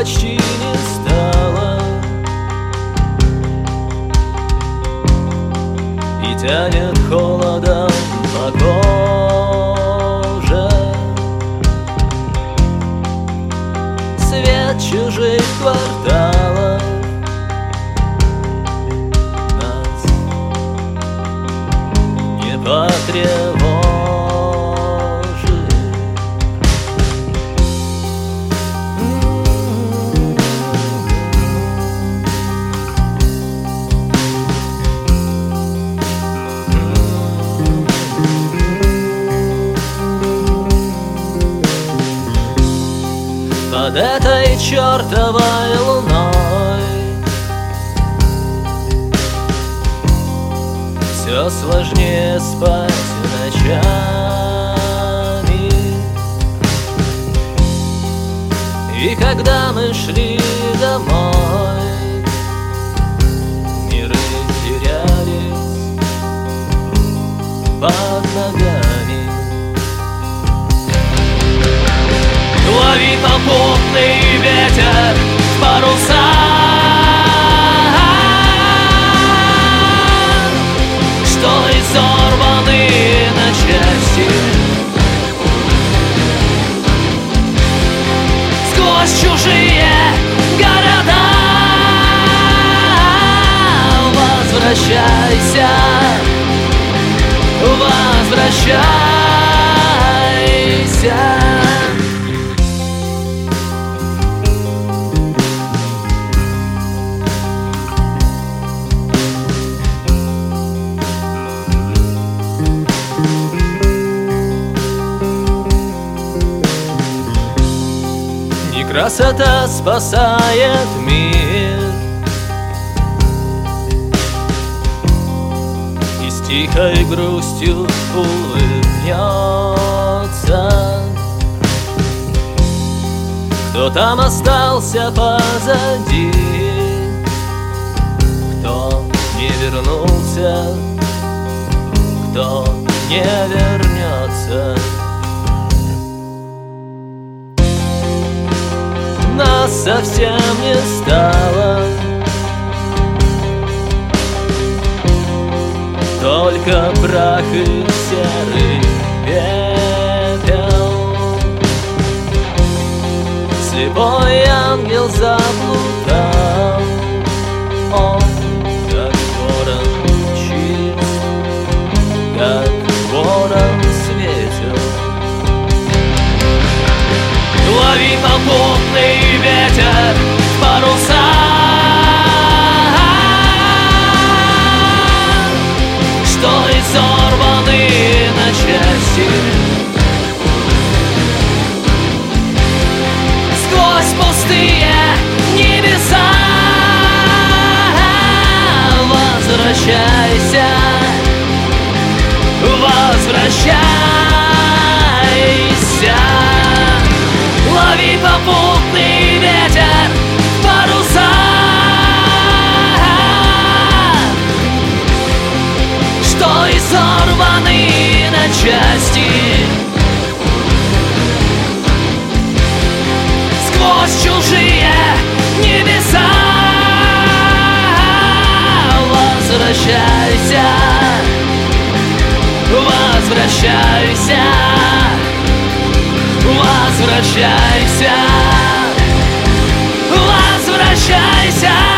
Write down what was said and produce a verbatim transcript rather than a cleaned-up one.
почти не стало, и тянет холодом по коже. Свет чужих кварталов нас не потревожит. Под этой чертовой луной все сложнее спать ночами. И когда мы шли домой, миры терялись под ногами. Лови попутный ветер в паруса, что изорваны на части. Сквозь чужие города возвращайся, возвращайся. Красота спасает мир, и с тихой грустью улыбнется. Кто там остался позади, кто не вернулся, кто не вернется. Нас совсем не стало, только прах и серый пепел. Слепой ангел заплутал, он как ворон чист, как ворон светил. Лови попутный ветер в паруса, что изорваны на части. Сквозь пустые небеса возвращайся, возвращайся. Лови попутный ветер в паруса, что изорваны на части. Сквозь чужие небеса возвращайся, возвращайся. Возвращайся, возвращайся.